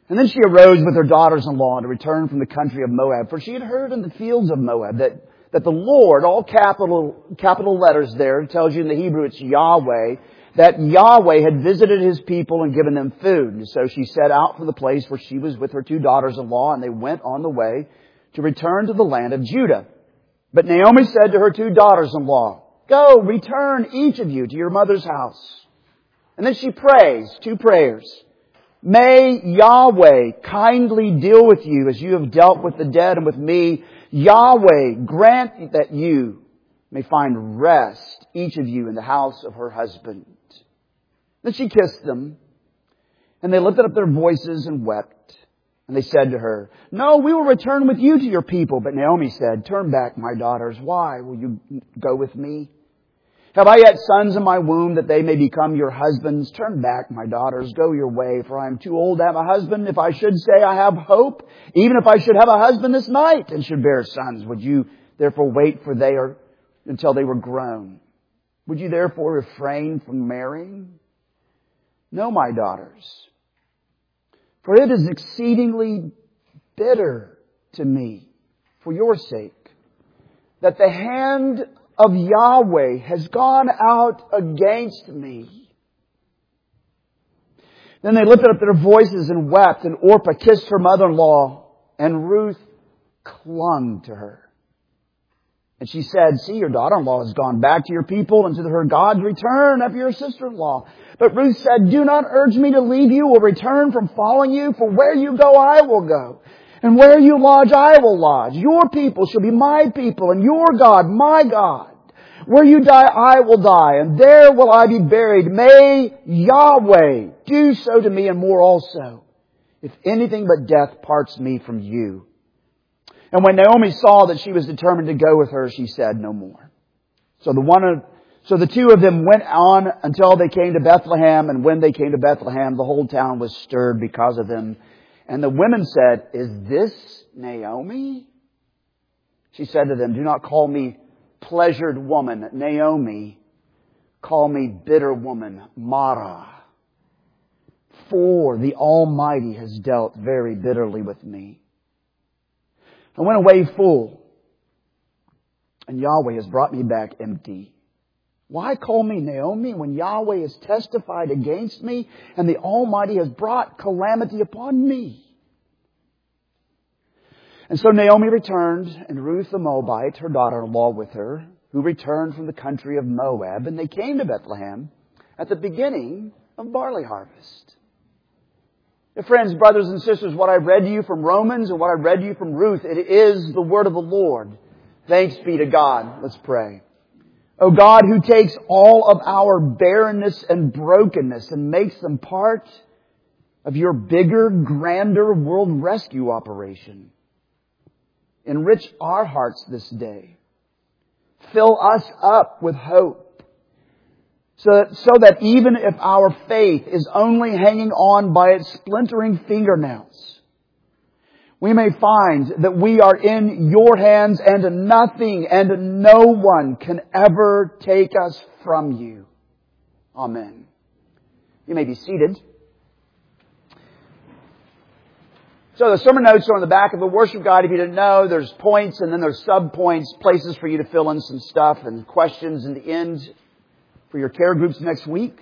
And then she arose with her daughters-in-law to return from the country of Moab. For she had heard in the fields of Moab that the Lord, all capital letters there, it tells you in the Hebrew it's Yahweh, that Yahweh had visited His people and given them food. And so she set out from the place where she was with her two daughters-in-law, and they went on the way to return to the land of Judah. But Naomi said to her two daughters-in-law, "Go, return each of you to your mother's house." And then she prays two prayers. "May Yahweh kindly deal with you as you have dealt with the dead and with me. Yahweh grant that you may find rest, each of you, in the house of her husband." Then she kissed them, and they lifted up their voices and wept. And they said to her, "No, we will return with you to your people." But Naomi said, "Turn back, my daughters. Why will you go with me? Have I yet sons in my womb that they may become your husbands? Turn back, my daughters. Go your way, for I am too old to have a husband. If I should say I have hope, even if I should have a husband this night and should bear sons, would you therefore wait until they were grown? Would you therefore refrain from marrying? No, my daughters, for it is exceedingly bitter to me, for your sake, that the hand of Yahweh has gone out against me." Then they lifted up their voices and wept, and Orpah kissed her mother-in-law, and Ruth clung to her. And she said, "See, your daughter-in-law has gone back to your people and to her gods. Return after your sister-in-law." But Ruth said, "Do not urge me to leave you or return from following you, for where you go, I will go. And where you lodge, I will lodge. Your people shall be my people, and your God, my God. Where you die, I will die, and there will I be buried. May Yahweh do so to me and more also, if anything but death parts me from you." And when Naomi saw that she was determined to go with her, she said no more. So the two of them went on until they came to Bethlehem. And when they came to Bethlehem, the whole town was stirred because of them. And the women said, "Is this Naomi?" She said to them, "Do not call me pleasured woman, Naomi. Call me bitter woman, Mara. For the Almighty has dealt very bitterly with me. I went away full, and Yahweh has brought me back empty. Why call me Naomi when Yahweh has testified against me and the Almighty has brought calamity upon me?" And so Naomi returned, and Ruth the Moabite, her daughter-in-law, with her, who returned from the country of Moab, and they came to Bethlehem at the beginning of barley harvest. Now, friends, brothers and sisters, what I read to you from Romans and what I read to you from Ruth, it is the word of the Lord. Thanks be to God. Let's pray. O God, who takes all of our barrenness and brokenness and makes them part of your bigger, grander world rescue operation, enrich our hearts this day. Fill us up with hope. So that even if our faith is only hanging on by its splintering fingernails, we may find that we are in your hands and nothing and no one can ever take us from you. Amen. You may be seated. So the sermon notes are on the back of the worship guide. If you didn't know, there's points and then there's sub-points, places for you to fill in some stuff and questions in the end for your care groups next week.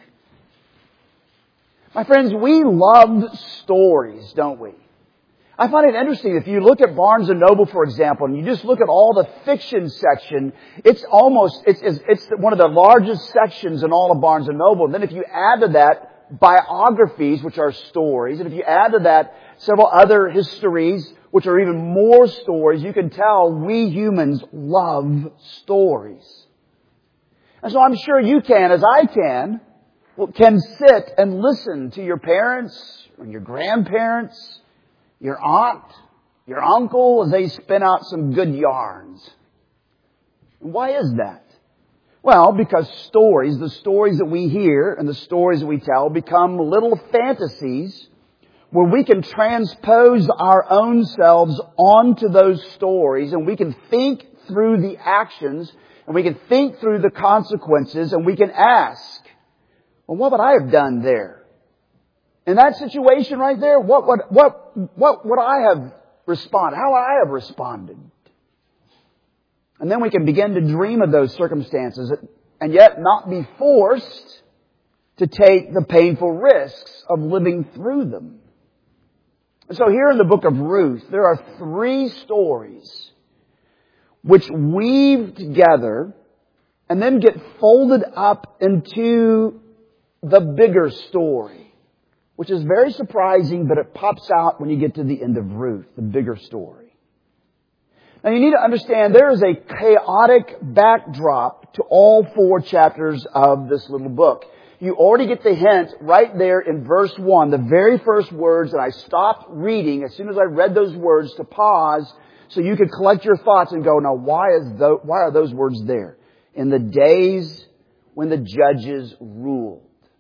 My friends, we love stories, don't we? I find it interesting. If you look at Barnes & Noble, for example, and you just look at all the fiction section, it's one of the largest sections in all of Barnes & Noble. And then if you add to that biographies, which are stories, and if you add to that several other histories, which are even more stories, you can tell we humans love stories. And so I'm sure you can, as I can sit and listen to your parents and your grandparents, your aunt, your uncle, as they spin out some good yarns. And why is that? Well, because stories, the stories that we hear and the stories that we tell become little fantasies where we can transpose our own selves onto those stories and we can think through the actions and we can think through the consequences and we can ask, well, what would I have done there? In that situation right there, what would I have responded? How would I have responded? And then we can begin to dream of those circumstances and yet not be forced to take the painful risks of living through them. So here in the book of Ruth, there are 3 stories which weave together and then get folded up into the bigger story, which is very surprising, but it pops out when you get to the end of Ruth, the bigger story. Now you need to understand there is a chaotic backdrop to all 4 chapters of this little book. You already get the hint right there in verse 1, the very first words, and I stopped reading as soon as I read those words to pause so you could collect your thoughts and go, now why are those words there? In the days when the judges ruled.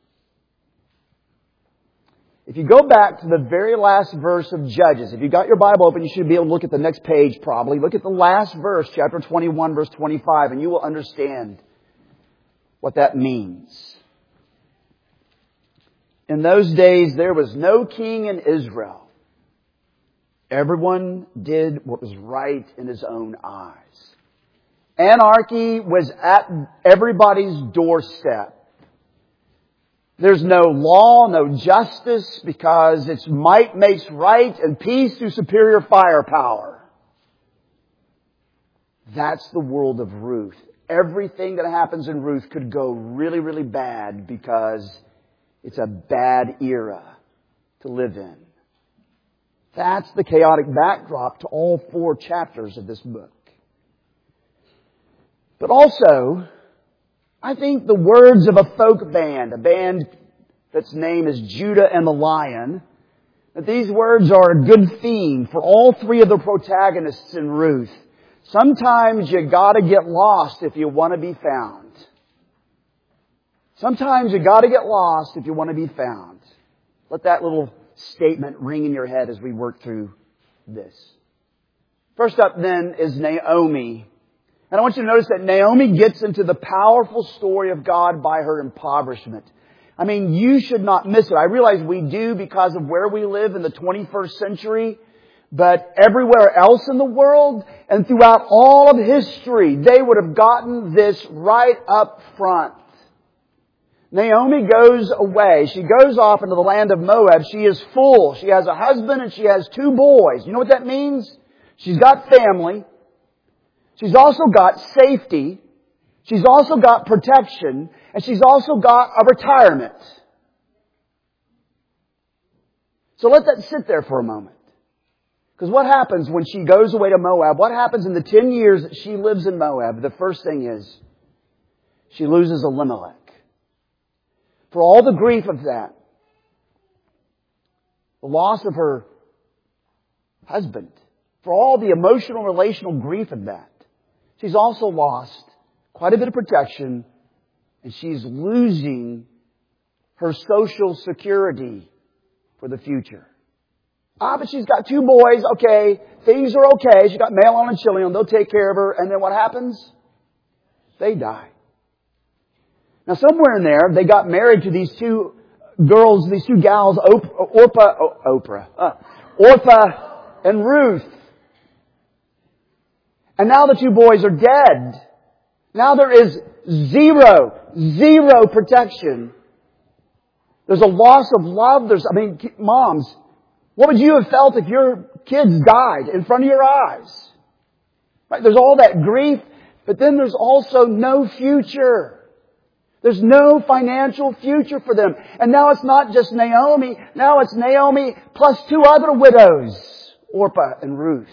If you go back to the very last verse of Judges, if you got your Bible open, you should be able to look at the next page probably. Look at the last verse, chapter 21, verse 25, and you will understand what that means. In those days, there was no king in Israel. Everyone did what was right in his own eyes. Anarchy was at everybody's doorstep. There's no law, no justice, because its might makes right and peace through superior firepower. That's the world of Ruth. Everything that happens in Ruth could go really, really bad because it's a bad era to live in. That's the chaotic backdrop to all 4 chapters of this book. But also, I think the words of a folk band, a band that's name is Judah and the Lion, that these words are a good theme for all 3 of the protagonists in Ruth. Sometimes you gotta get lost if you want to be found. Sometimes you gotta get lost if you want to be found. Let that little statement ring in your head as we work through this. First up then is Naomi. And I want you to notice that Naomi gets into the powerful story of God by her impoverishment. I mean, you should not miss it. I realize we do because of where we live in the 21st century. But everywhere else in the world and throughout all of history, they would have gotten this right up front. Naomi goes away. She goes off into the land of Moab. She is full. She has a husband and she has 2 boys. You know what that means? She's got family. She's also got safety. She's also got protection. And she's also got a retirement. So let that sit there for a moment. Because what happens when she goes away to Moab? What happens in the 10 years that she lives in Moab? The first thing is she loses Elimelech. For all the grief of that, the loss of her husband, for all the emotional, relational grief of that, she's also lost quite a bit of protection, and she's losing her social security for the future. But she's got 2 boys. Okay, things are okay. She's got Mahlon and Chilion. They'll take care of her. And then what happens? They die. Now, somewhere in there, they got married to these 2 girls, these 2 gals, Orpah and Ruth. And now the 2 boys are dead. Now there is zero protection. There's a loss of love. Moms, what would you have felt if your kids died in front of your eyes? Right? There's all that grief, but then there's also no future. There's no financial future for them. And now it's not just Naomi. Now it's Naomi plus 2 other widows, Orpah and Ruth.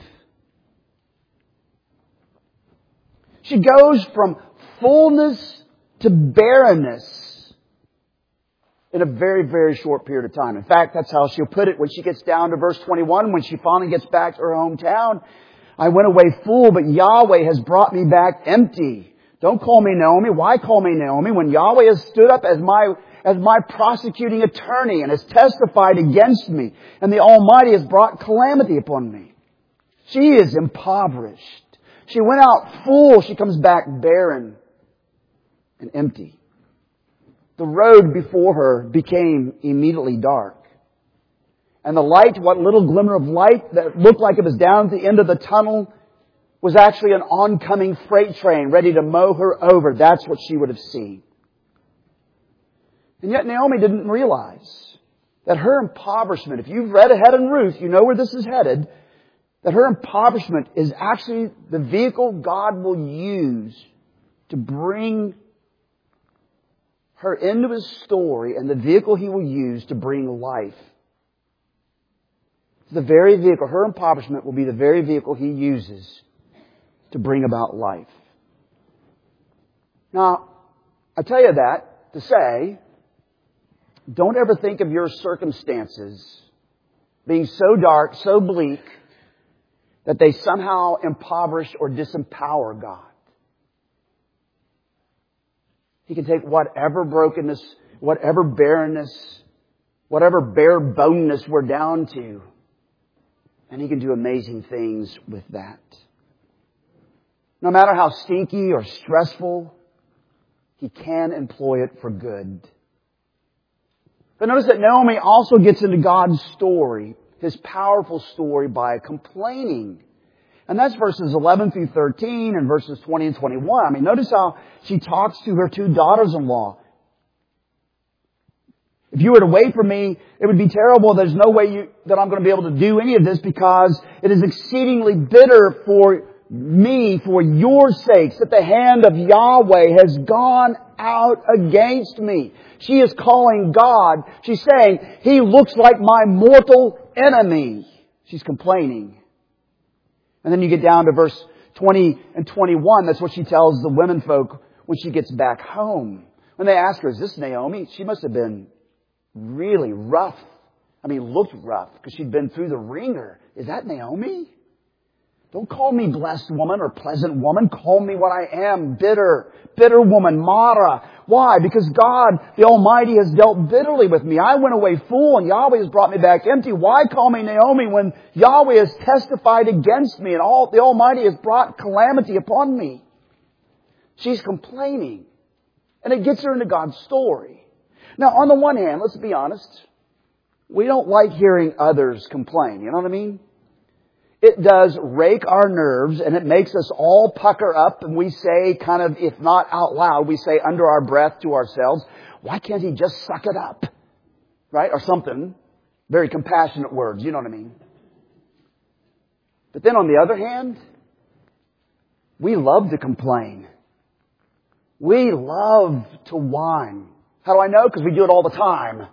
She goes from fullness to barrenness in a very, very short period of time. In fact, that's how she'll put it when she gets down to verse 21, when she finally gets back to her hometown. I went away full, but Yahweh has brought me back empty. Don't call me Naomi. Why call me Naomi when Yahweh has stood up as my prosecuting attorney and has testified against me, and the Almighty has brought calamity upon me? She is impoverished. She went out full. She comes back barren and empty. The road before her became immediately dark. And the light, what little glimmer of light that looked like it was down at the end of the tunnel, was actually an oncoming freight train ready to mow her over. That's what she would have seen. And yet Naomi didn't realize that her impoverishment, if you've read ahead in Ruth, you know where this is headed, that her impoverishment is actually the vehicle God will use to bring her into His story, and the vehicle He will use to bring life. The very vehicle, her impoverishment will be the very vehicle He uses to bring about life. Now, I tell you that to say, don't ever think of your circumstances being so dark, so bleak, that they somehow impoverish or disempower God. He can take whatever brokenness, whatever barrenness, whatever bare boneness we're down to, and He can do amazing things with that. No matter how stinky or stressful, He can employ it for good. But notice that Naomi also gets into God's story, His powerful story, by complaining. And that's verses 11 through 13 and verses 20 and 21. I mean, notice how she talks to her two daughters-in-law. If you were to wait for me, it would be terrible. There's no way that I'm going to be able to do any of this because it is exceedingly bitter for me, for your sakes, that the hand of Yahweh has gone out against me. She is calling God. She's saying, He looks like my mortal enemy. She's complaining. And then you get down to verse 20 and 21. That's what she tells the women folk when she gets back home. When they ask her, is this Naomi? She must have been really rough. I mean, looked rough because she'd been through the ringer. Is that Naomi? Don't call me blessed woman or pleasant woman. Call me what I am, bitter woman, Mara. Why? Because God, the Almighty, has dealt bitterly with me. I went away full and Yahweh has brought me back empty. Why call me Naomi when Yahweh has testified against me and the Almighty has brought calamity upon me? She's complaining. And it gets her into God's story. Now, on the one hand, let's be honest, we don't like hearing others complain. You know what I mean? It does rake our nerves and it makes us all pucker up and we say kind of, if not out loud, we say under our breath to ourselves, why can't he just suck it up? Right? Or something. Very compassionate words, you know what I mean? But then on the other hand, we love to complain. We love to whine. How do I know? Because we do it all the time.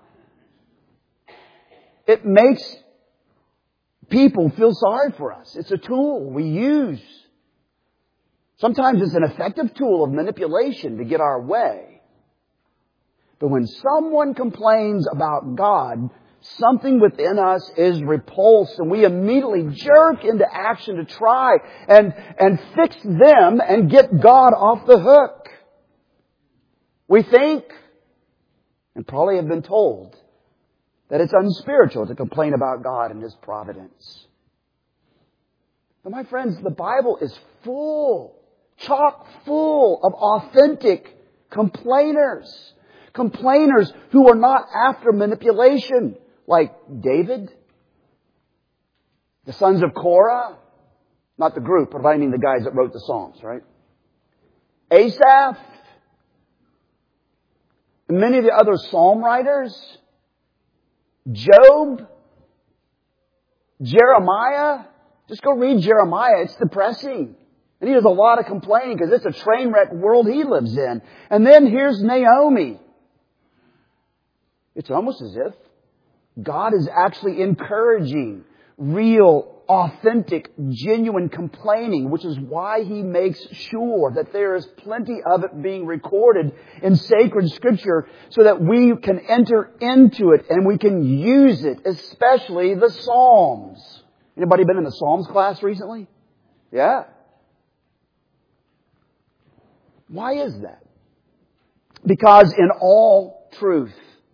It makes people feel sorry for us. It's a tool we use. Sometimes it's an effective tool of manipulation to get our way. But when someone complains about God, something within us is repulsed and we immediately jerk into action to try and fix them and get God off the hook. We think, and probably have been told, that it's unspiritual to complain about God and His providence. But my friends, the Bible is full, chock full of authentic complainers. Complainers who are not after manipulation, like David, the sons of Korah, not the group, but I mean the guys that wrote the Psalms, right? Asaph, and many of the other psalm writers, Job, Jeremiah. Just go read Jeremiah. It's depressing. And he does a lot of complaining because it's a train wreck world he lives in. And then here's Naomi. It's almost as if God is actually encouraging real, authentic, genuine complaining, which is why He makes sure that there is plenty of it being recorded in sacred Scripture so that we can enter into it and we can use it, especially the Psalms. Anybody been in the Psalms class recently? Yeah. Why is that? Because in all truth,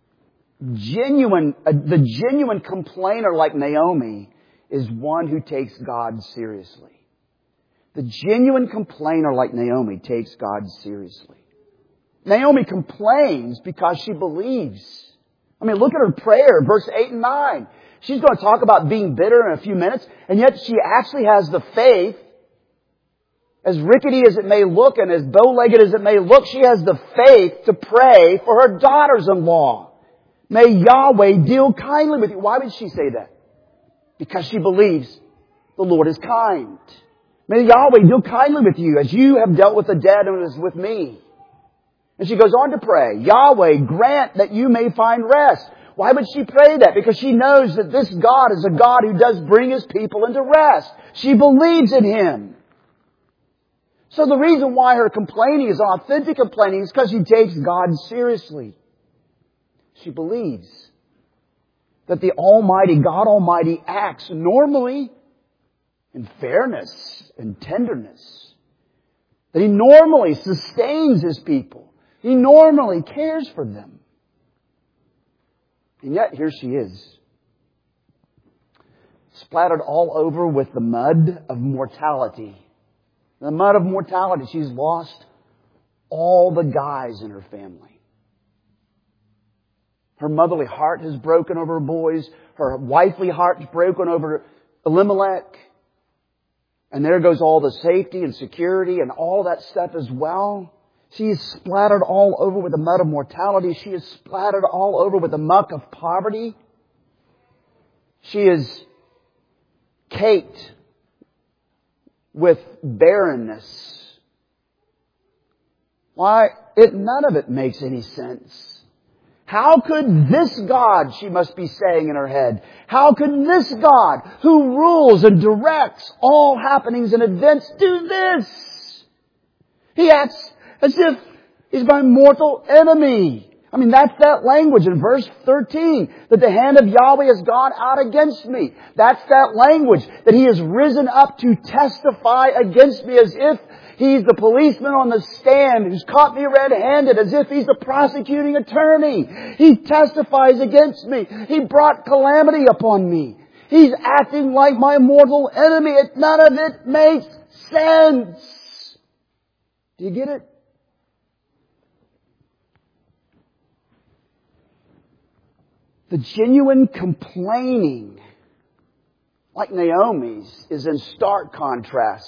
the genuine complainer like Naomi is one who takes God seriously. The genuine complainer like Naomi takes God seriously. Naomi complains because she believes. I mean, look at her prayer, verse 8 and 9. She's going to talk about being bitter in a few minutes, and yet she actually has the faith, as rickety as it may look and as bow-legged as it may look, she has the faith to pray for her daughters-in-law. May Yahweh deal kindly with you. Why would she say that? Because she believes the Lord is kind. May Yahweh deal kindly with you as you have dealt with the dead and as with me. And she goes on to pray, Yahweh, grant that you may find rest. Why would she pray that? Because she knows that this God is a God who does bring His people into rest. She believes in Him. So the reason why her complaining is authentic complaining is because she takes God seriously. She believes that the Almighty, God Almighty, acts normally in fairness and tenderness. That He normally sustains His people. He normally cares for them. And yet, here she is, splattered all over with the mud of mortality. The mud of mortality. She's lost all the guys in her family. Her motherly heart has broken over her boys. Her wifely heart is broken over Elimelech. And there goes all the safety and security and all that stuff as well. She is splattered all over with the mud of mortality. She is splattered all over with the muck of poverty. She is caked with barrenness. Why? None of it makes any sense. How could this God, she must be saying in her head, how could this God, who rules and directs all happenings and events, do this? He acts as if He's my mortal enemy. I mean, that's that language in verse 13, that the hand of Yahweh has gone out against me. That's that language, that He has risen up to testify against me as if He's the policeman on the stand who's caught me red-handed, as if He's the prosecuting attorney. He testifies against me. He brought calamity upon me. He's acting like my mortal enemy. None of it makes sense. Do you get it? The genuine complaining, like Naomi's, is in stark contrast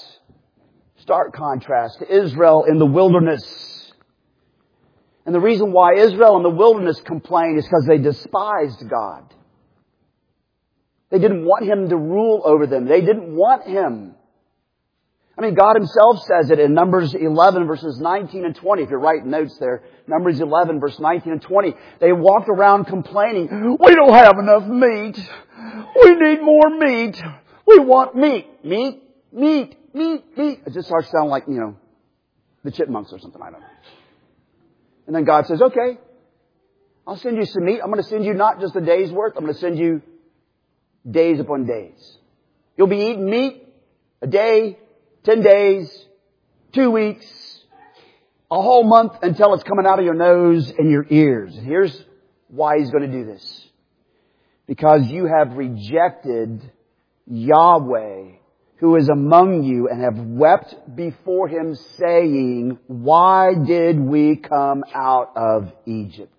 to Israel in the wilderness. And the reason why Israel in the wilderness complained is because they despised God. They didn't want Him to rule over them. They didn't want Him. I mean, God Himself says it in Numbers 11 verses 19 and 20. If you're writing notes there, Numbers 11 verse 19 and 20. They walked around complaining, we don't have enough meat. We need more meat. We want meat. Meat. It just starts sounding like, the chipmunks or something. I don't know. And then God says, okay, I'll send you some meat. I'm going to send you not just a day's worth. I'm going to send you days upon days. You'll be eating meat a day, 10 days, 2 weeks, a whole month until it's coming out of your nose and your ears. And here's why He's going to do this. Because you have rejected Yahweh, who is among you, and have wept before Him, saying, why did we come out of Egypt?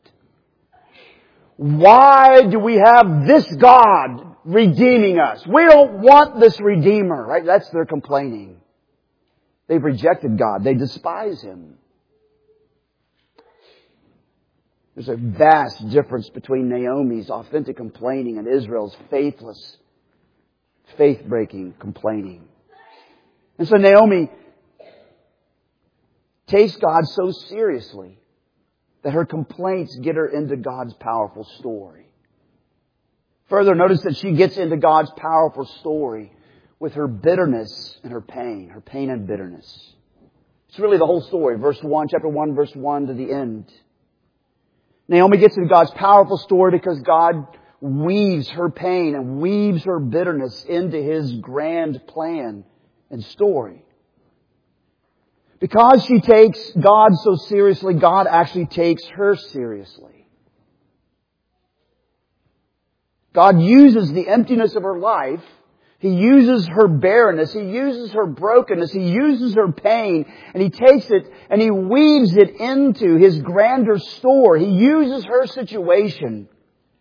Why do we have this God redeeming us? We don't want this Redeemer, right? That's their complaining. They've rejected God. They despise Him. There's a vast difference between Naomi's authentic complaining and Israel's faithless, faith-breaking complaining. And so Naomi takes God so seriously that her complaints get her into God's powerful story. Further, notice that she gets into God's powerful story with her bitterness and her pain and bitterness. It's really the whole story, chapter 1, verse 1 to the end. Naomi gets into God's powerful story because God weaves her pain and weaves her bitterness into His grand plan and story. Because she takes God so seriously, God actually takes her seriously. God uses the emptiness of her life. He uses her barrenness. He uses her brokenness. He uses her pain. And He takes it and He weaves it into His grander story. He uses her situation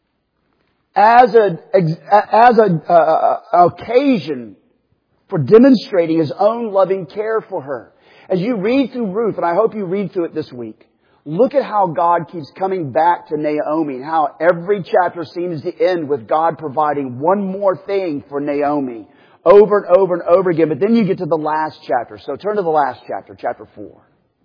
as an occasion for demonstrating His own loving care for her. As you read through Ruth, and I hope you read through it this week, look at how God keeps coming back to Naomi and how every chapter seems to end with God providing one more thing for Naomi over and over and over again. But then you get to the last chapter. So turn to the last chapter, chapter 4.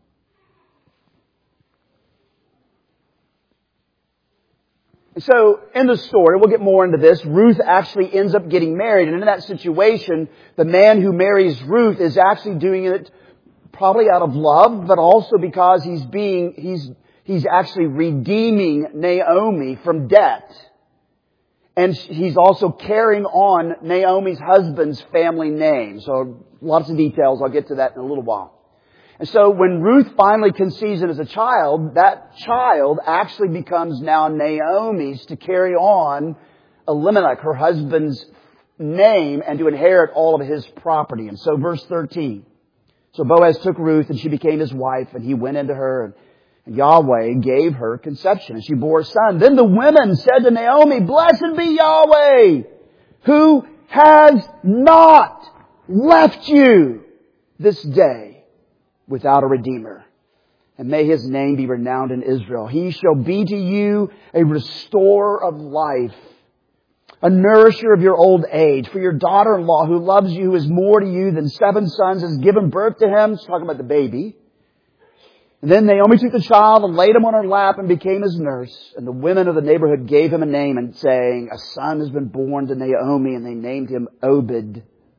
So, in the story, we'll get more into this, Ruth actually ends up getting married. And in that situation, the man who marries Ruth is actually doing it probably out of love, but also because he's actually redeeming Naomi from debt. And he's also carrying on Naomi's husband's family name. So, lots of details. I'll get to that in a little while. And so when Ruth finally conceives it as a child, that child actually becomes now Naomi's to carry on Elimelech, her husband's name, and to inherit all of his property. And so verse 13. So Boaz took Ruth and she became his wife, and he went into her, and Yahweh gave her conception, and she bore a son. Then the women said to Naomi, "Blessed be Yahweh, who has not left you this day without a redeemer. And may His name be renowned in Israel. He shall be to you a restorer of life, a nourisher of your old age. For your daughter-in-law who loves you, who is more to you than 7 sons, has given birth to him." She's talking about the baby. And then Naomi took the child and laid him on her lap and became his nurse. And the women of the neighborhood gave him a name, and saying, "A son has been born to Naomi," and they named him Obed.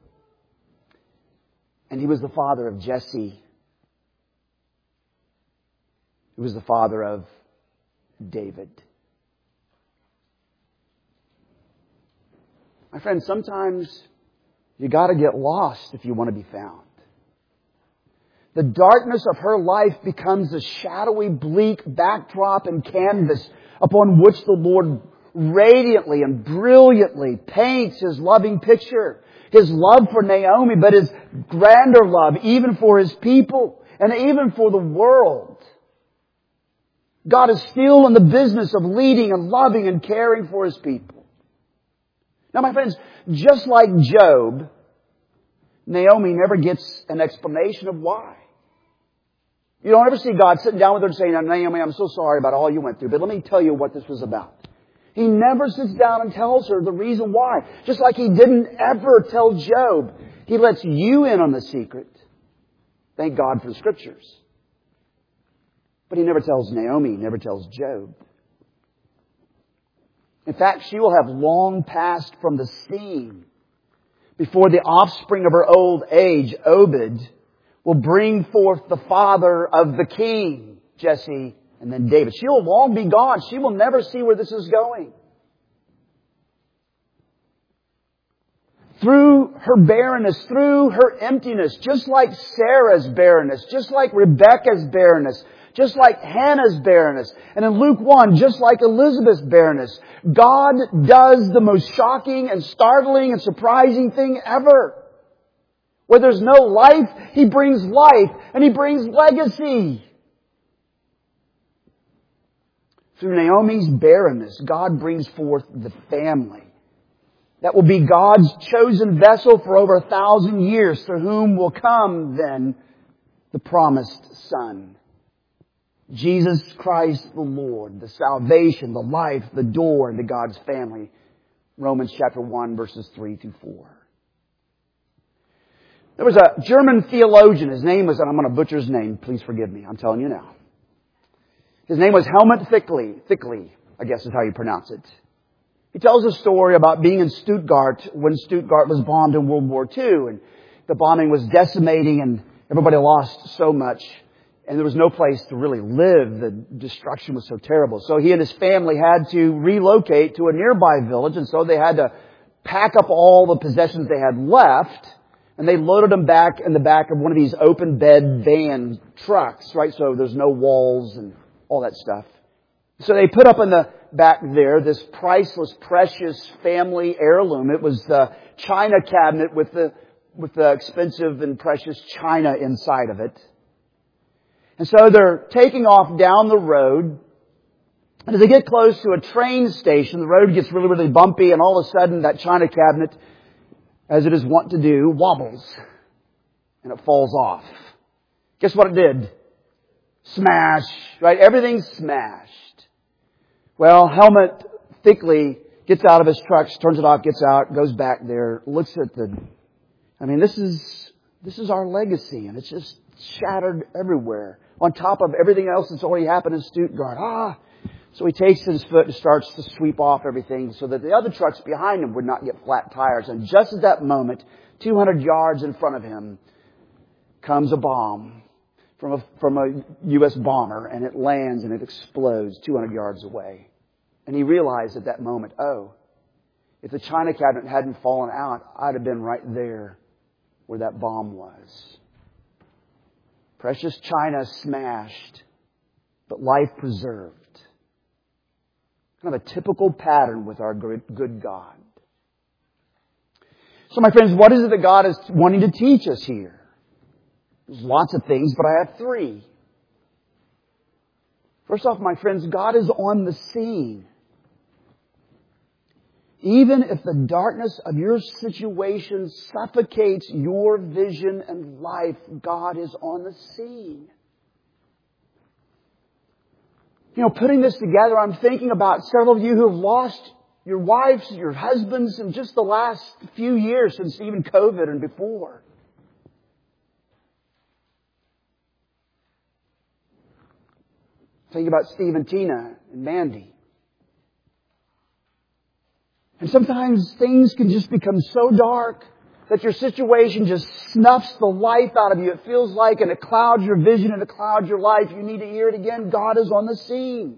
And he was the father of Jesse. He was the father of David. My friends, sometimes you got to get lost if you want to be found. The darkness of her life becomes a shadowy, bleak backdrop and canvas upon which the Lord radiantly and brilliantly paints His loving picture. His love for Naomi, but His grander love even for His people and even for the world. God is still in the business of leading and loving and caring for His people. Now, my friends, just like Job, Naomi never gets an explanation of why. You don't ever see God sitting down with her and saying, "Naomi, I'm so sorry about all you went through, but let me tell you what this was about." He never sits down and tells her the reason why. Just like He didn't ever tell Job. He lets you in on the secret. Thank God for the Scriptures. But He never tells Naomi, He never tells Job. In fact, she will have long passed from the scene before the offspring of her old age, Obed, will bring forth the father of the king, Jesse, and then David. She will long be gone. She will never see where this is going. Through her barrenness, through her emptiness, just like Sarah's barrenness, just like Rebekah's barrenness, just like Hannah's barrenness, and in Luke 1, just like Elizabeth's barrenness, God does the most shocking and startling and surprising thing ever. Where there's no life, He brings life, and He brings legacy. Through Naomi's barrenness, God brings forth the family that will be God's chosen vessel for over 1,000 years, through whom will come then the promised Son. Jesus Christ the Lord, the salvation, the life, the door into God's family. Romans chapter 1, verses 3 through 4. There was a German theologian. His name was, and I'm going to butcher his name, please forgive me, I'm telling you now. His name was Helmut Thickley, I guess is how you pronounce it. He tells a story about being in Stuttgart when Stuttgart was bombed in World War II. And the bombing was decimating and everybody lost so much. And there was no place to really live. The destruction was so terrible. So he and his family had to relocate to a nearby village. And so they had to pack up all the possessions they had left. And they loaded them back in the back of one of these open bed van trucks, right? So there's no walls and all that stuff. So they put up in the back there this priceless, precious family heirloom. It was the china cabinet with the expensive and precious china inside of it. And so they're taking off down the road, And as they get close to a train station, the road gets really, really bumpy, and all of a sudden that china cabinet, as it is wont to do, wobbles. And it falls off. Guess what it did? Smash. Right? Everything's smashed. Well, Helmut thickly gets out of his truck, turns it off, gets out, goes back there, looks at this is our legacy, and it's just shattered everywhere. On top of everything else that's already happened in Stuttgart. So he takes his foot and starts to sweep off everything so that the other trucks behind him would not get flat tires. And just at that moment, 200 yards in front of him, comes a bomb from a U.S. bomber, and it lands and it explodes 200 yards away. And he realized at that moment, if the china cabinet hadn't fallen out, I'd have been right there where that bomb was. Precious china smashed, but life preserved. Kind of a typical pattern with our good God. So my friends, what is it that God is wanting to teach us here? There's lots of things, but I have 3. First off, my friends, God is on the scene. Even if the darkness of your situation suffocates your vision and life, God is on the scene. Putting this together, I'm thinking about several of you who have lost your wives, your husbands in just the last few years since even COVID and before. Think about Steve and Tina and Mandy. And sometimes things can just become so dark that your situation just snuffs the life out of you. It feels like, and it clouds your vision and it clouds your life. You need to hear it again. God is on the scene.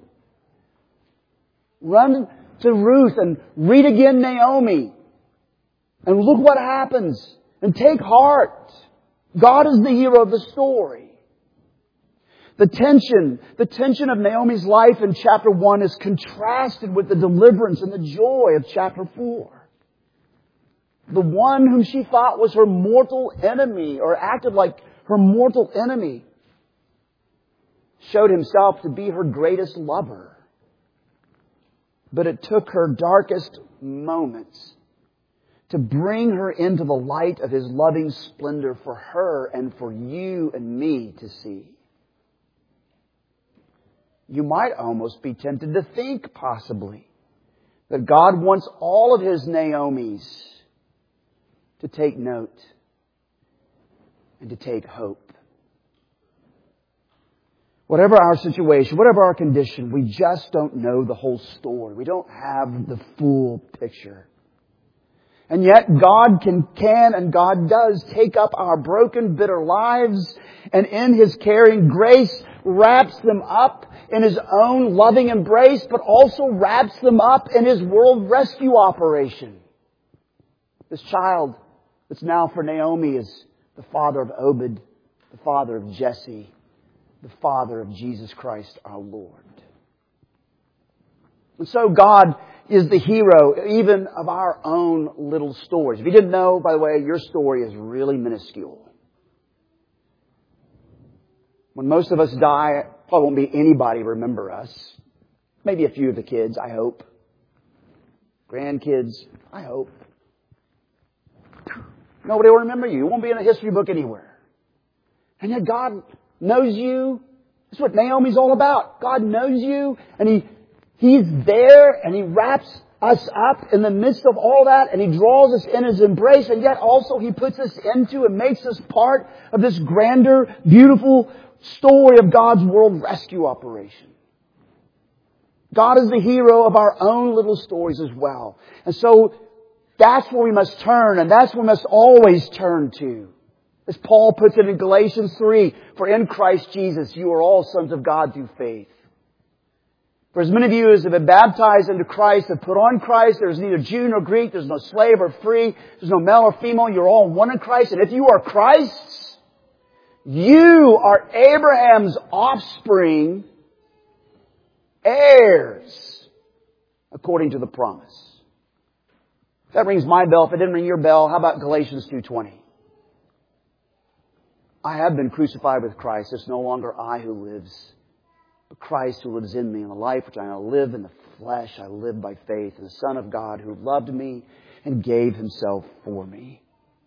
Run to Ruth and read again Naomi. And look what happens. And take heart. God is the hero of the story. The tension of Naomi's life in chapter 1 is contrasted with the deliverance and the joy of chapter 4. The one whom she thought was her mortal enemy, or acted like her mortal enemy, showed himself to be her greatest lover. But it took her darkest moments to bring her into the light of His loving splendor for her and for you and me to see. You might almost be tempted to think, possibly, that God wants all of His Naomis to take note and to take hope. Whatever our situation, whatever our condition, we just don't know the whole story. We don't have the full picture. And yet God can and God does take up our broken, bitter lives, and in His caring grace wraps them up in His own loving embrace, but also wraps them up in His world rescue operation. This child that's now for Naomi is the father of Obed, the father of Jesse, the father of Jesus Christ our Lord. And so God is the hero even of our own little stories. If you didn't know, by the way, your story is really minuscule. When most of us die, probably won't be anybody remember us. Maybe a few of the kids, I hope. Grandkids, I hope. Nobody will remember you. You won't be in a history book anywhere. And yet God knows you. That's what Naomi's all about. God knows you, and He's there, and He wraps us up in the midst of all that, and He draws us in His embrace, and yet also He puts us into and makes us part of this grander, beautiful story of God's world rescue operation. God is the hero of our own little stories as well. And so that's where we must turn, and that's where we must always turn to. As Paul puts it in Galatians 3, for in Christ Jesus you are all sons of God through faith. For as many of you as have been baptized into Christ have put on Christ, there is neither Jew nor Greek, there's no slave or free, there's no male or female, you're all one in Christ. And if you are Christ's, you are Abraham's offspring, heirs, according to the promise. If that rings my bell, if it didn't ring your bell, how about Galatians 2:20? I have been crucified with Christ. It's no longer I who lives, for Christ who lives in me, and the life which I now live in the flesh, I live by faith in the Son of God who loved me and gave Himself for me.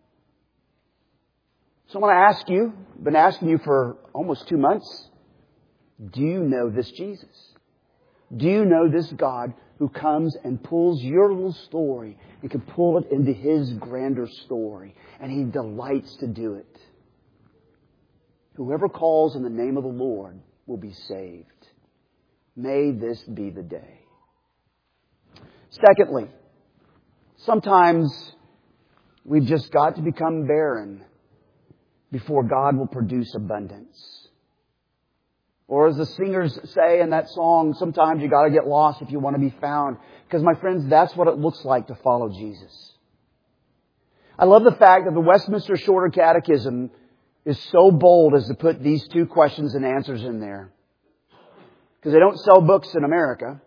So I want to ask you, I've been asking you for almost 2 months, do you know this Jesus? Do you know this God who comes and pulls your little story and can pull it into His grander story? And He delights to do it. Whoever calls in the name of the Lord will be saved. May this be the day. Secondly, sometimes we've just got to become barren before God will produce abundance. Or as the singers say in that song, sometimes you got to get lost if you want to be found. Because my friends, that's what it looks like to follow Jesus. I love the fact that the Westminster Shorter Catechism is so bold as to put these 2 questions and answers in there. Because they don't sell books in America.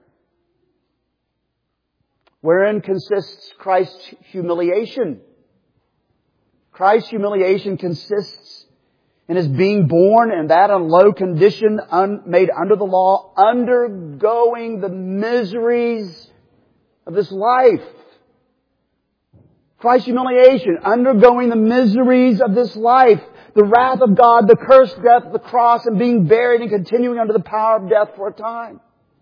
Wherein consists Christ's humiliation? Christ's humiliation consists in His being born in that low condition, made under the law, undergoing the miseries of this life. Christ's humiliation, undergoing the miseries of this life, the wrath of God, the cursed death of the cross, and being buried and continuing under the power of death for a time.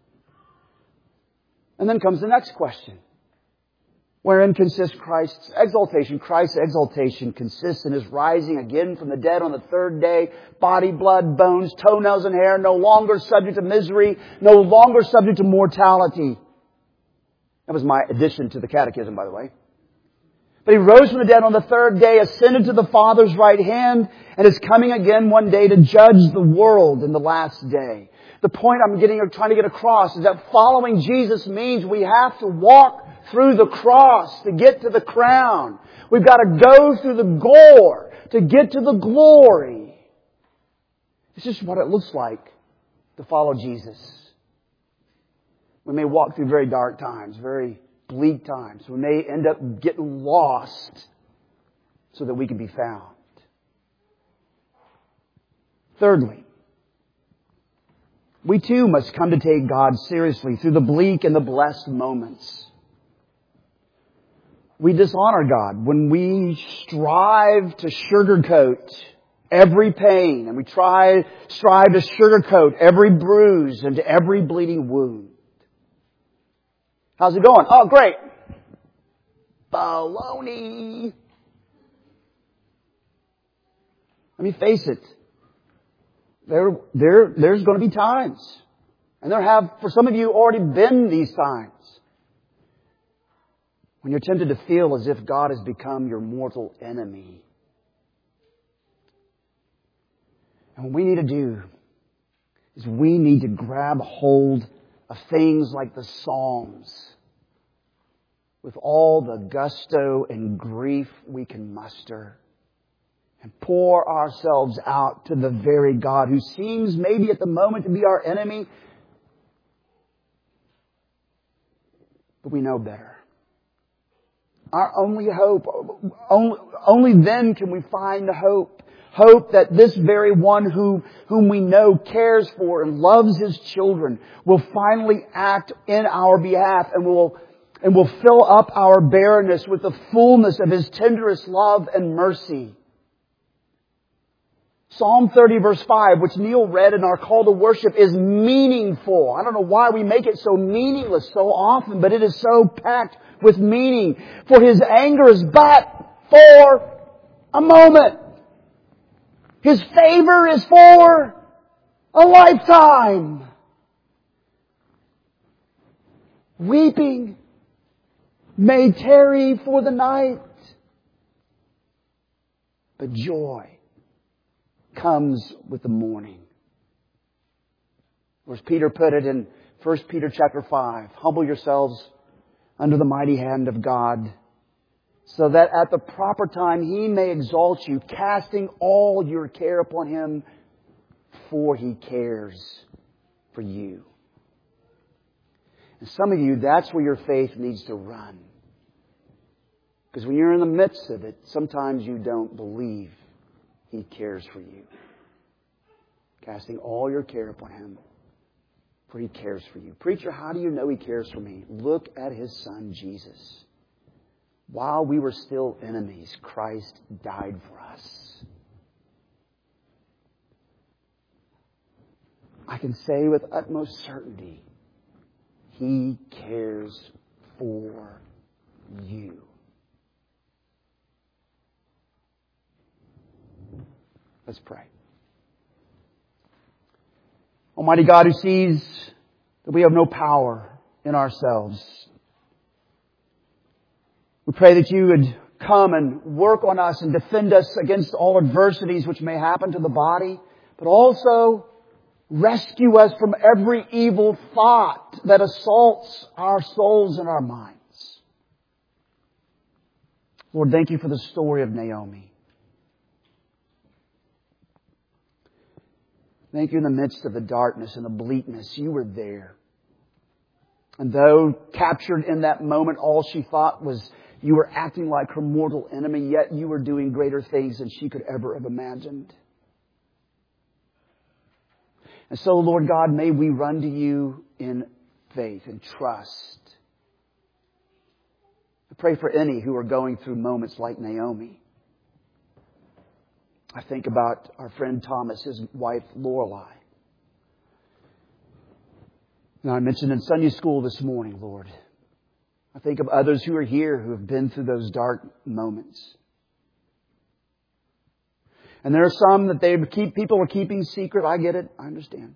And then comes the next question. Wherein consists Christ's exaltation? Christ's exaltation consists in His rising again from the dead on the 3rd day, body, blood, bones, toenails, and hair, no longer subject to misery, no longer subject to mortality. That was my addition to the catechism, by the way. But He rose from the dead on the 3rd day, ascended to the Father's right hand, and is coming again one day to judge the world in the last day. The point I'm trying to get across is that following Jesus means we have to walk through the cross to get to the crown. We've got to go through the gore to get to the glory. This is what it looks like to follow Jesus. We may walk through very dark times, very bleak times. We may end up getting lost so that we can be found. Thirdly, we too must come to take God seriously through the bleak and the blessed moments. We dishonor God when we strive to sugarcoat every pain, and we strive to sugarcoat every bruise and every bleeding wound. How's it going? Oh, great. Baloney. Let me face it. There's going to be times, and there have, for some of you, already been these times, when you're tempted to feel as if God has become your mortal enemy. And what we need to do is we need to grab hold of things like the Psalms with all the gusto and grief we can muster and pour ourselves out to the very God who seems maybe at the moment to be our enemy, but we know better. Our only hope, only then can we find hope. Hope that this very one whom we know cares for and loves His children will finally act in our behalf and will fill up our barrenness with the fullness of His tenderest love and mercy. Psalm 30 verse 5, which Neil read in our call to worship, is meaningful. I don't know why we make it so meaningless so often, but it is so packed with meaning. For His anger is but for a moment. His favor is for a lifetime. Weeping may tarry for the night, but joy comes with the morning. Or as Peter put it in 1 Peter chapter 5, humble yourselves under the mighty hand of God, so that at the proper time He may exalt you, casting all your care upon Him, for He cares for you. And some of you, that's where your faith needs to run. Because when you're in the midst of it, sometimes you don't believe He cares for you. Casting all your care upon Him, For He cares for you. Preacher, how do you know He cares for me? Look at His Son, Jesus. While we were still enemies, Christ died for us. I can say with utmost certainty, He cares for you. Let's pray. Almighty God, who sees that we have no power in ourselves, we pray that You would come and work on us and defend us against all adversities which may happen to the body, but also rescue us from every evil thought that assaults our souls and our minds. Lord, thank You for the story of Naomi. Thank You in the midst of the darkness and the bleakness, You were there. And though captured in that moment, all she thought was You were acting like her mortal enemy, yet You were doing greater things than she could ever have imagined. And so, Lord God, may we run to You in faith and trust. I pray for any who are going through moments like Naomi. I think about our friend Thomas, his wife Lorelei. Now, I mentioned in Sunday school this morning, Lord. I think of others who are here who have been through those dark moments. And there are some that people are keeping secret. I get it. I understand.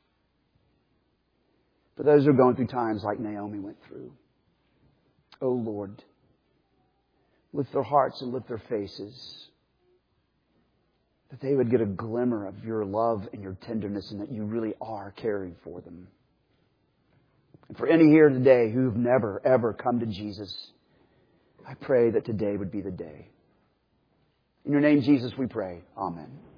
But those who are going through times like Naomi went through. Oh Lord, lift their hearts and lift their faces, that they would get a glimmer of Your love and Your tenderness, and that You really are caring for them. And for any here today who've never, ever come to Jesus, I pray that today would be the day. In Your name, Jesus, we pray. Amen.